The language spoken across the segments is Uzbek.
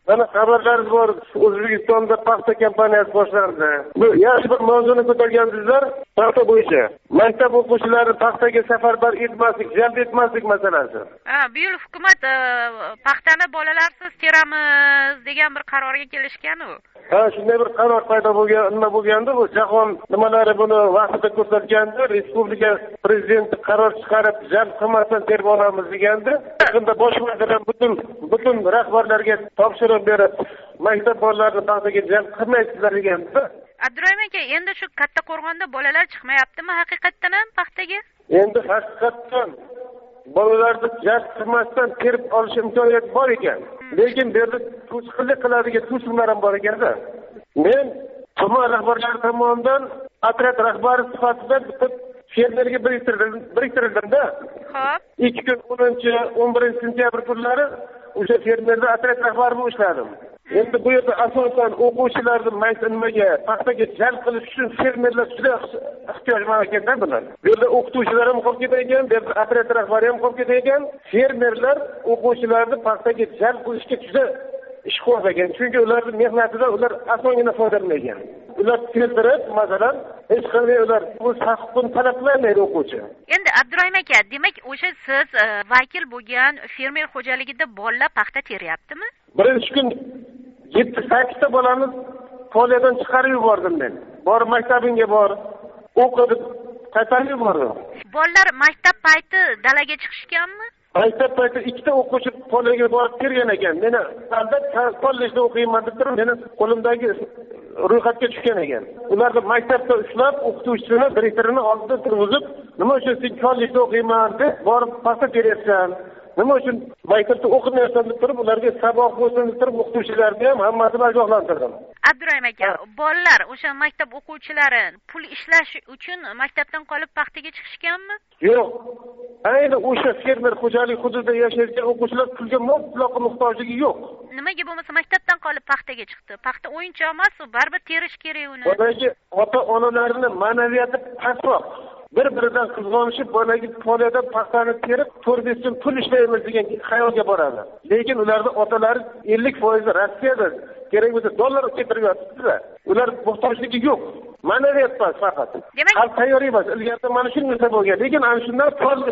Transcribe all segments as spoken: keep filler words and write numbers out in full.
Mana xabarlarimiz bor, O'zbekistonda paxta kampaniyasi boshlandi. Bu yaxshi bir mavzuni ko'targansizlar, paxta bo'yicha. Maktab o'quvchilarini paxtaga safarbar etmaslik, jalb etmaslik masalasi. Ha, bu yil hukumat paxtani bolalarsiz teramiz degan bir qarorga kelishgan u. Ha, shunday bir qaror paydo bo'lgan, nima bo'lganda bu jahon nimalari buni vaqtida ko'rsatganda, respublika prezidenti qaror chiqarib, jalb qilmasdan terib olamiz deganda, yaqinda bosh vazir butun butun rahbarlarga topshiriq berib, maktab bolalarini paxtaga jalb qilmaysizlar deganda. Abdurahim aka, endi shu Kattaqo'rg'onda bolalar chiqmayaptimi haqiqatdan ham paxtaga? Endi haqiqatdan bolalarni jalb qilmasdan terib olish imkoniyati bor ekan. Lekin bu yerda to'sqinlik qiladigan to'siqlar ham bor ekanda. Men tuman rahbarlari tomonidan otryad rahbari sifatida bitta fermerga biriktirdim, biriktirildim-da. Xo'p. ikki kun o'ninchi o'n birinchi sentyabr kunlari o'sha fermerda otryad rahbari bo'lib ishladim. Endi bu yerda asosan o'quvchilarni maysa nimaga paxtaga jalb qilish uchun fermerlar juda ehtiyoj bor ekanda bular. Bu yerda o'qituvchilar ham qolib ketgan, bu yerda otryad rahbari ham qolib ketgan. Fermerlar o'quvchilarni paxtaga jalb qilishga juda ish qo'ygan. Chunki ularning mehnatidan ular asongina foydalangan. Ular keltirib, masalan, hech qanday ular o'z huquqini talab qilmaydi o'quvchi. Endi Abdurahim aka, demak, o'sha siz vakil bo'lgan fermer xo'jaligida bolalar paxta teryaptimi? Birinchi kun yetti sakkizta bolani poliyadan chiqarib yubordim men. Borib maktabingga bor, o'qib, qaytarib yubordim. Bolalar maktab payti dalaga chiqishganmi? Maktab payti ikkita o'quvchi poliyaga borib tergan ekan. Meni albatta kollejda o'qiyman deb turib, meni qo'limdagi ro'yxatga tushgan ekan. Ularni maktabda ushlab, o'qituvchisini, direktorini oldida turg'izib, nima uchun sen kollejda o'qiyman deb borib paxta teryapsan? Nima uchun maktabda o'qimayapsan deb turib, ularga saboq bo'lsin deb turib, o'qituvchilarga ham hammasini ogohlantirdim. Abdurahim aka, bolalar o'sha maktab o'quvchilari pul ishlash uchun maktabdan qolib paxtaga chiqishganmi? Yo'q. Ayni o'sha fermer xo'jalik hududida yashayotgan o'quvchilar pulga mutlaq muhtojligi yo'q. Nimaga bo'lmasa maktabdan qolib paxtaga chiqdi? Paxta o'yinchoq emas, u baribir terish kerak uni. Bolagi ota-onalarining ma'naviyati pastroq. Bir-biridan qizg'onishib, bolagi poliyadan paxtani terib, to'rt besh kun pul ishlaymiz degan xayolga boradi. Lekin ularning otalari ellik foiz Rossiyada kerak bo'lsa dollar keltirib yotibdi. Ular muhtojligi yo'q. Ma'naviyat bas faqat. Hal tayyor emas. Ilgarida mana shunday narsa bo'lgan. Lekin ana shundan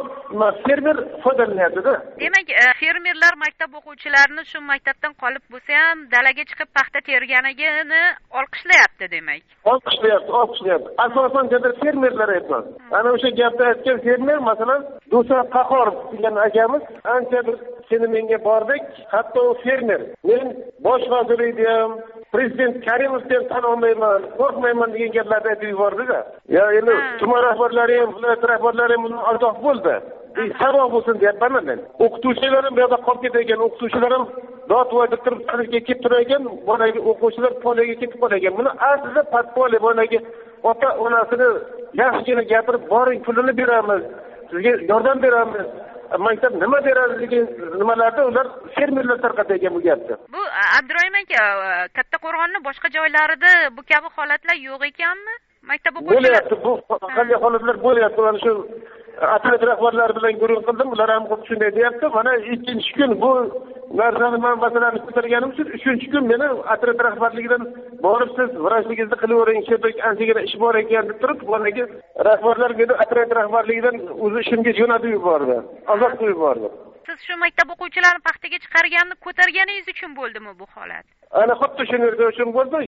fermer foydalanyapti-da. Demak, fermerlar maktab o'quvchilarini shu maktabdan qolib bo'lsa ham dalaga chiqib paxta terganligini olqishlayapti demak. Olqishlayapti, olqishlayapti. Asosan jada fermerlar aytmas. Ana o'sha gapda aytgan fermer, masalan, Do'stbek Qahorov degan akamiz ancha bir seni menga bordik, hatto u fermer. Men bosh vazir edim, prezident Karimovni ham tan olmayman, qo'rqmayman degan gaplarni aytib yubordi-da. Ya endi tuman rahbarlari ham, viloyat rahbarlari ham bundan ogoh bo'ldi. Saboq bo'lsin deyapman men. O'qituvchilar ham bu yerda qolib ketgan, o'qituvchilar ham dotvoy deb turib qilishga kelib turgan, bolagi o'quvchilar poliyaga ketib qolgan. Buni aslida patpoli bolagi ota onasini yaxshigina gapirib, boring pulini beramiz, sizga yordam beramiz. Maktab nima beradi degan nimalarda ular fermerlar tarqatgan bu gapni. Bu Abdurahim aka, Kattaqo'rg'onning boshqa joylarida bu kabi holatlar yo'q ekanmi? Maktab o'quvchilari bo'lyapti, bu qanday holatlar bo'lyapti? Mana shu otryad rahbarlari bilan guruh qildim, ular ham shunday deyapti. Mana ikkinchi kun bu narsani men masalani ko'targanim uchun uchinchi kun meni otryad rahbarligidan borib siz vrachligingizni qilavering, shunday anchagina ish bor ekan deb turib, bolagi rahbarlar meni otryad rahbarligidan o'zi ishimga jo'natib yubordi, ozod qilib yubordi. Siz shu maktab o'quvchilarini paxtaga chiqarganini ko'targaningiz uchun bo'ldimi bu holat? Ana xuddi shu yerda uchun bo'ldi.